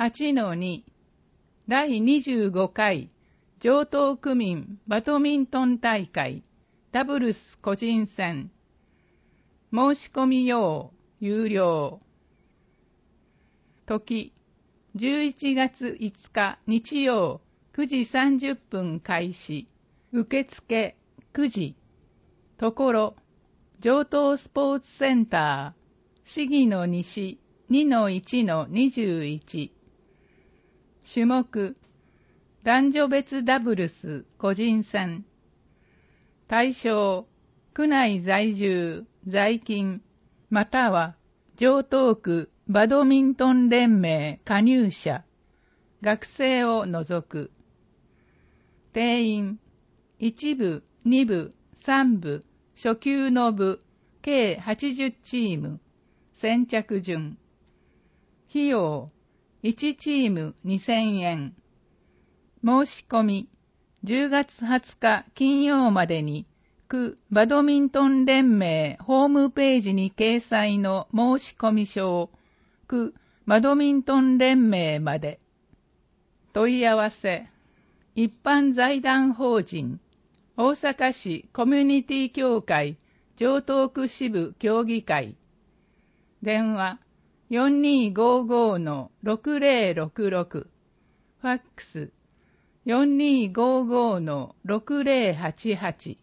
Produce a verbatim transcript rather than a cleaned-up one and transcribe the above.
はちのに だいにじゅうごかい城東区民バドミントン大会ダブルス個人戦申し込み用有料時じゅういちがついつか日曜くじさんじゅっぷん開始受付くじところ城東スポーツセンター市議の西 にのいちのにじゅういち種目男女別ダブルス個人戦対象区内在住在勤または城東区バドミントン連盟加入者学生を除く定員いち部に部さん部初級の部計はちじゅうチーム先着順費用いちチームにせんえん申し込みじゅうがつはつか金曜までに区バドミントン連盟ホームページに掲載の申し込み書を区バドミントン連盟まで問い合わせ一般財団法人大阪市コミュニティ協会城東区支部協議会電話 よんにーごーごーのろくぜろろくろく ファックス よんにーごーごーのろくぜろはちはち